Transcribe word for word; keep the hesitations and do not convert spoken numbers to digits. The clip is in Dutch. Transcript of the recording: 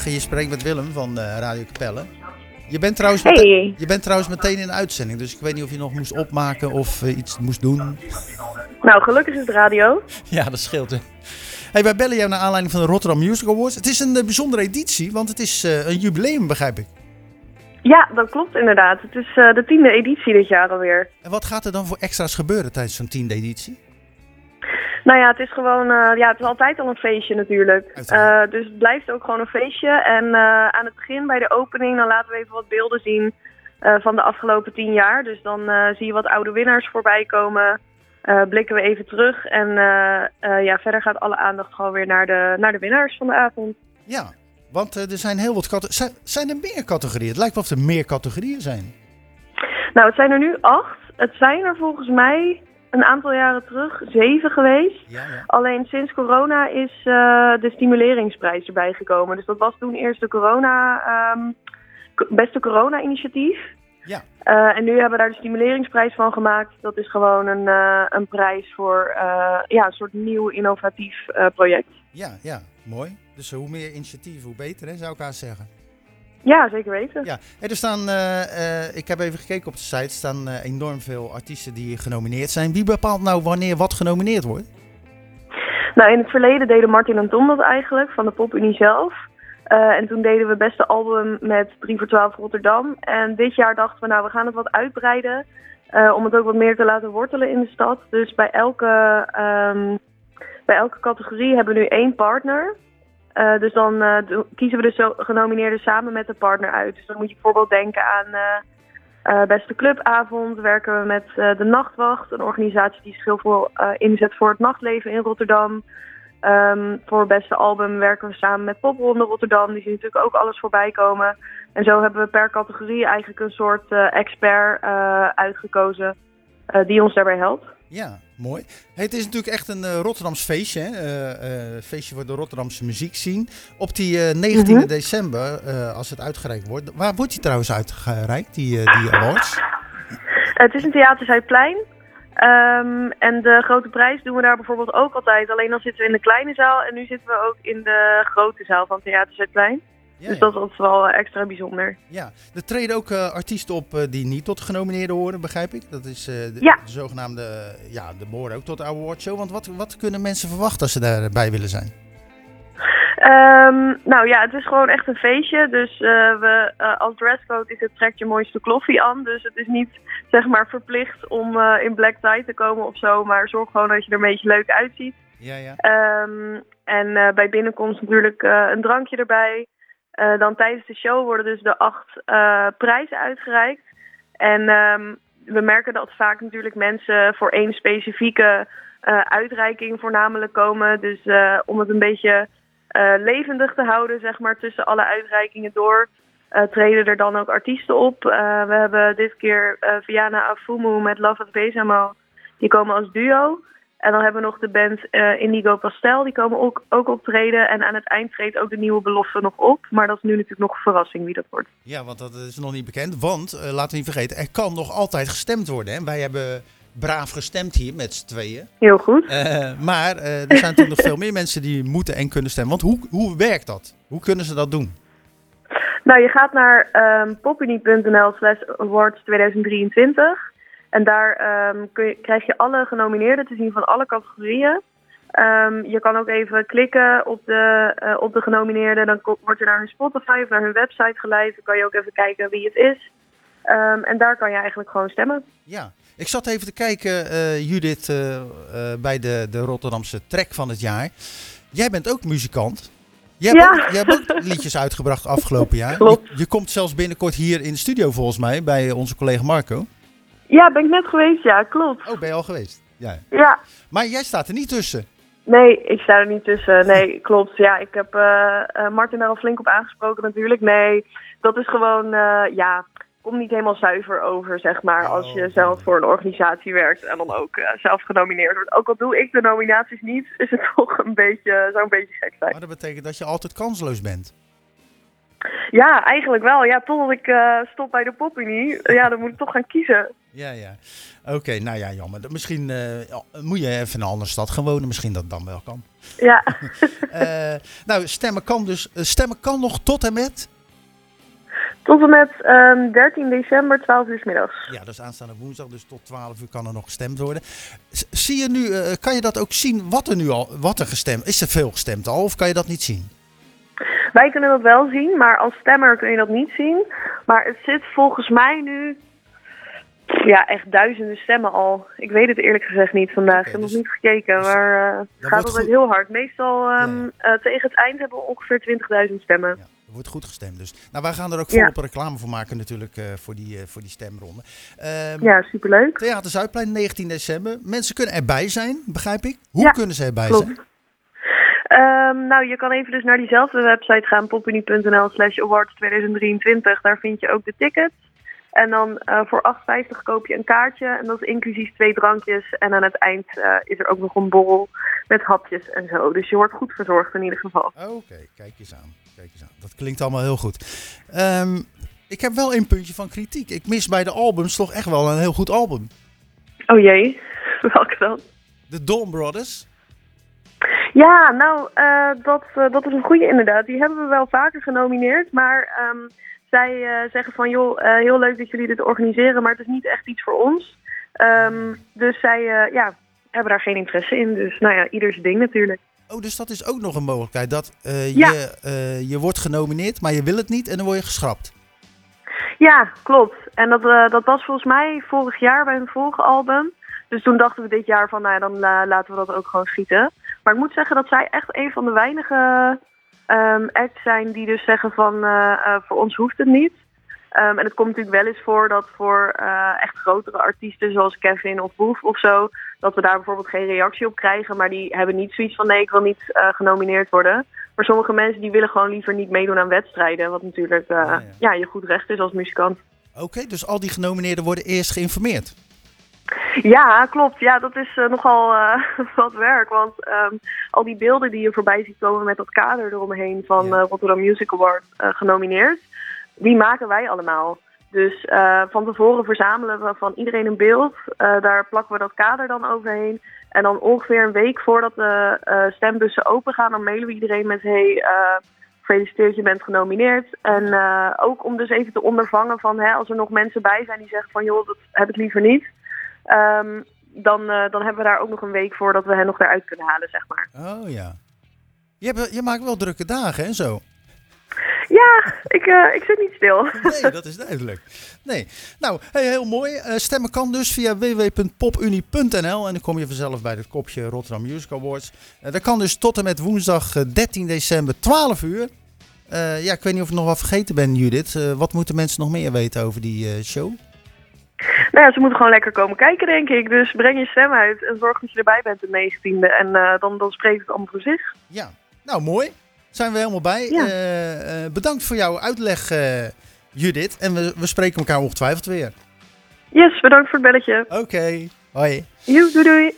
Goedemiddag, je spreekt met Willem van uh, Radio Capelle. Je bent, trouwens hey. meteen, je bent trouwens meteen in de uitzending, dus ik weet niet of je nog moest opmaken of uh, iets moest doen. Nou, gelukkig is het radio. Ja, dat scheelt hè. Hey, wij bellen jou naar aanleiding van de Rotterdam Music Awards. Het is een uh, bijzondere editie, want het is uh, een jubileum, begrijp ik. Ja, dat klopt inderdaad. Het is uh, de tiende editie dit jaar alweer. En wat gaat er dan voor extra's gebeuren tijdens zo'n tiende editie? Nou ja, het is gewoon, uh, ja, het is altijd al een feestje natuurlijk. Uh, dus het blijft ook gewoon een feestje. En uh, aan het begin bij de opening, dan laten we even wat beelden zien uh, van de afgelopen tien jaar. Dus dan uh, zie je wat oude winnaars voorbij komen. Uh, blikken we even terug. En uh, uh, ja, verder gaat alle aandacht gewoon weer naar de, naar de winnaars van de avond. Ja, want uh, er zijn heel wat categorieën. Zijn, zijn er meer categorieën? Het lijkt wel of er meer categorieën zijn. Nou, het zijn er nu acht. Het zijn er volgens mij een aantal jaren terug zeven geweest. Ja, ja. Alleen sinds corona is uh, de stimuleringsprijs erbij gekomen. Dus dat was toen eerst de corona, um, beste corona-initiatief. Ja. Uh, en nu hebben we daar de stimuleringsprijs van gemaakt. Dat is gewoon een, uh, een prijs voor uh, ja, een soort nieuw innovatief uh, project. Ja, ja, mooi. Dus uh, hoe meer initiatief, hoe beter, hè, zou ik haar zeggen. Ja, zeker weten. Ja, en er staan, uh, uh, ik heb even gekeken op de site, er staan uh, enorm veel artiesten die genomineerd zijn. Wie bepaalt nou wanneer wat genomineerd wordt? Nou, in het verleden deden Martin en Tom dat eigenlijk, van de PopUnie zelf. Uh, en toen deden we beste album met drie voor twaalf Rotterdam. En dit jaar dachten we, nou, we gaan het wat uitbreiden. Uh, om het ook wat meer te laten wortelen in de stad. Dus bij elke, um, bij elke categorie hebben we nu één partner. Uh, dus dan uh, do- kiezen we de zo- genomineerden samen met de partner uit. Dus dan moet je bijvoorbeeld denken aan uh, uh, beste clubavond. Werken we met uh, de Nachtwacht, een organisatie die zich heel veel uh, inzet voor het nachtleven in Rotterdam. Um, voor beste album werken we samen met Popronde Rotterdam. Die zien natuurlijk ook alles voorbij komen. En zo hebben we per categorie eigenlijk een soort uh, expert uh, uitgekozen uh, die ons daarbij helpt. Ja, mooi. Hey, het is natuurlijk echt een uh, Rotterdams feestje. Hè? Uh, uh, feestje voor de Rotterdamse muziek zien. Op die uh, negentiende mm-hmm. december, uh, als het uitgereikt wordt. Waar wordt die trouwens uitgereikt, die, uh, die awards? Het is een Theaterzuidplein. Um, en de grote prijs doen we daar bijvoorbeeld ook altijd. Alleen dan zitten we in de kleine zaal en nu zitten we ook in de grote zaal van Theaterzuidplein. Ja, dus ja. Dat is altijd wel extra bijzonder. Ja, er treden ook uh, artiesten op uh, die niet tot genomineerden horen, begrijp ik. Dat is uh, de, ja. de zogenaamde, uh, ja, de behoren ook tot de awardshow. Want wat, wat kunnen mensen verwachten als ze daarbij willen zijn? Um, nou ja, het is gewoon echt een feestje. Dus uh, we, uh, als dresscode is het trek je mooiste kloffie aan. Dus het is niet, zeg maar, verplicht om uh, in black tie te komen of zo. Maar zorg gewoon dat je er een beetje leuk uitziet. Ja, ja. Um, en uh, bij binnenkomst natuurlijk uh, een drankje erbij. Uh, dan tijdens de show worden dus de acht uh, prijzen uitgereikt. En um, we merken dat vaak natuurlijk mensen voor één specifieke uh, uitreiking voornamelijk komen. Dus uh, om het een beetje uh, levendig te houden, zeg maar, tussen alle uitreikingen door, uh, treden er dan ook artiesten op. Uh, we hebben dit keer uh, Viana Afumu met Love at Besamo. Die komen als duo. En dan hebben we nog de band uh, Indigo Pastel, die komen ook, ook optreden. En aan het eind treedt ook de nieuwe belofte nog op. Maar dat is nu natuurlijk nog een verrassing wie dat wordt. Ja, want dat is nog niet bekend. Want, uh, laten we niet vergeten, er kan nog altijd gestemd worden. Hè? Wij hebben braaf gestemd hier met z'n tweeën. Heel goed. Uh, maar uh, er zijn natuurlijk nog veel meer mensen die moeten en kunnen stemmen. Want hoe, hoe werkt dat? Hoe kunnen ze dat doen? Nou, je gaat naar um, popunie.nl slash awards tweeduizend drieëntwintig. En daar um, kun je, krijg je alle genomineerden te zien van alle categorieën. Um, je kan ook even klikken op de, uh, op de genomineerden. Dan ko- wordt je naar hun Spotify of naar hun website geleid. Dan kan je ook even kijken wie het is. Um, en daar kan je eigenlijk gewoon stemmen. Ja, ik zat even te kijken, uh, Judith, uh, uh, bij de, de Rotterdamse track van het jaar. Jij bent ook muzikant. Je hebt, ja. ook, je hebt ook liedjes uitgebracht afgelopen jaar. Klopt. Je, je komt zelfs binnenkort hier in de studio volgens mij, bij onze collega Marco. Ja, ben ik net geweest, ja, klopt. Oh, ben je al geweest? Ja. Ja. Maar jij staat er niet tussen. Nee, ik sta er niet tussen. Nee, klopt. Ja, ik heb uh, uh, Martin daar al flink op aangesproken natuurlijk. Nee, dat is gewoon, uh, ja, komt niet helemaal zuiver over, zeg maar. Als je zelf voor een organisatie werkt en dan ook uh, zelf genomineerd wordt. Ook al doe ik de nominaties niet, is het toch een beetje, zou een beetje gek zijn. Maar dat betekent dat je altijd kansloos bent. Ja, eigenlijk wel. Ja, totdat ik uh, stop bij de PopUnie. Ja, dan moet ik toch gaan kiezen. Ja, ja. Oké, okay, nou ja, jammer. Misschien uh, moet je even in een andere stad gaan wonen. Misschien dat het dan wel kan. Ja. uh, nou, stemmen kan dus... Uh, stemmen kan nog tot en met... Tot en met um, dertien december, twaalf uur 's middags. Ja, dus aanstaande woensdag, dus tot twaalf uur kan er nog gestemd worden. S- zie je nu, uh, kan je dat ook zien wat er nu al, wat er gestemd is? Er veel gestemd al of kan je dat niet zien? Wij kunnen dat wel zien, maar als stemmer kun je dat niet zien. Maar het zit volgens mij nu, ja, echt duizenden stemmen al. Ik weet het eerlijk gezegd niet vandaag. Okay, ik heb dus, nog niet gekeken, dus, maar uh, het gaat altijd heel hard. Meestal um, ja, ja. Uh, tegen het eind hebben we ongeveer twintigduizend stemmen. Ja. Er wordt goed gestemd dus. Nou, wij gaan er ook volop ja. reclame voor maken natuurlijk uh, voor, die, uh, voor die stemronde. Um, ja, superleuk. Theater Zuidplein, negentien december. Mensen kunnen erbij zijn, begrijp ik. Hoe ja, kunnen ze erbij klopt. zijn? Um, nou, je kan even dus naar diezelfde website gaan, popunie.nl slash awards tweeduizend drieëntwintig. Daar vind je ook de tickets. En dan uh, voor acht vijftig koop je een kaartje. En dat is inclusief twee drankjes. En aan het eind uh, is er ook nog een borrel met hapjes en zo. Dus je wordt goed verzorgd in ieder geval. Oké, okay, kijk eens aan. Kijk eens aan. Dat klinkt allemaal heel goed. Um, ik heb wel een puntje van kritiek. Ik mis bij de albums toch echt wel een heel goed album. Oh jee, welke dan? De Dawn Brothers. Ja, nou, uh, dat, uh, dat is een goede inderdaad. Die hebben we wel vaker genomineerd. Maar um, zij uh, zeggen van, joh, uh, heel leuk dat jullie dit organiseren, maar het is niet echt iets voor ons. Um, dus zij uh, ja, hebben daar geen interesse in. Dus nou ja, ieders ding natuurlijk. Oh, dus dat is ook nog een mogelijkheid. Dat uh, ja. je, uh, je wordt genomineerd, maar je wil het niet en dan word je geschrapt. Ja, klopt. En dat, uh, dat was volgens mij vorig jaar bij hun vorige album. Dus toen dachten we dit jaar van, nou ja, dan uh, laten we dat ook gewoon schieten. Maar ik moet zeggen dat zij echt een van de weinige um, acts zijn die dus zeggen van, uh, uh, voor ons hoeft het niet. Um, en het komt natuurlijk wel eens voor dat voor uh, echt grotere artiesten zoals Kevin of Boef of zo, dat we daar bijvoorbeeld geen reactie op krijgen. Maar die hebben niet zoiets van, nee, ik wil niet uh, genomineerd worden. Maar sommige mensen die willen gewoon liever niet meedoen aan wedstrijden. Wat natuurlijk uh, ja, ja. Ja, je goed recht is als muzikant. Oké, okay, dus al die genomineerden worden eerst geïnformeerd? Ja, klopt. Ja, dat is uh, nogal uh, wat werk. Want um, al die beelden die je voorbij ziet komen met dat kader eromheen van ja. uh, Rotterdam Music Award uh, genomineerd, die maken wij allemaal. Dus uh, van tevoren verzamelen we van iedereen een beeld. Uh, daar plakken we dat kader dan overheen. En dan ongeveer een week voordat de uh, stembussen open gaan, dan mailen we iedereen met, hey, uh, gefeliciteerd, je bent genomineerd. En uh, ook om dus even te ondervangen van, hè, als er nog mensen bij zijn die zeggen van, joh, dat heb ik liever niet. Um, dan, uh, dan hebben we daar ook nog een week voor dat we hen nog eruit kunnen halen, zeg maar. Oh ja. Je, hebt, je maakt wel drukke dagen en zo. Ja, ik, uh, ik zit niet stil. Nee, dat is duidelijk. Nee. Nou, hey, heel mooi. Uh, stemmen kan dus via w w w punt popunie punt n l en dan kom je vanzelf bij het kopje Rotterdam Music Awards. Uh, dat kan dus tot en met woensdag uh, dertien december, twaalf uur. Uh, ja, ik weet niet of ik nog wat vergeten ben, Judith. Uh, wat moeten mensen nog meer weten over die uh, show? Nou ja, ze moeten gewoon lekker komen kijken, denk ik. Dus breng je stem uit en zorg dat je erbij bent de negentiende. En uh, dan, dan spreekt het allemaal voor zich. Ja, nou mooi. Zijn we helemaal bij. Ja. Uh, uh, bedankt voor jouw uitleg, uh, Judith. En we, we spreken elkaar ongetwijfeld weer. Yes, bedankt voor het belletje. Oké, okay. Hoi. Joe, doei doei.